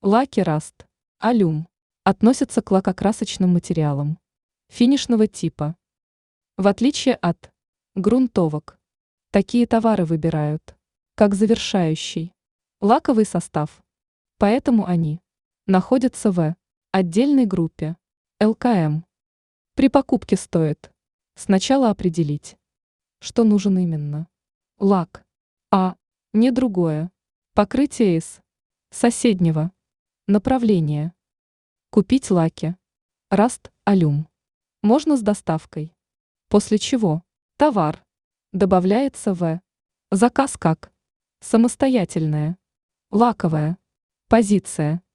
Лаки Раст, Алюм относятся к лакокрасочным материалам финишного типа. В отличие от грунтовок, такие товары выбирают как завершающий лаковый состав, поэтому они находятся в отдельной группе ЛКМ. При покупке стоит сначала определить, что нужен именно лак, а не другое покрытие из соседнего направления. Купить лаки Раст Алюм можно с доставкой, после чего товар добавляется в заказ как самостоятельная лаковая позиция.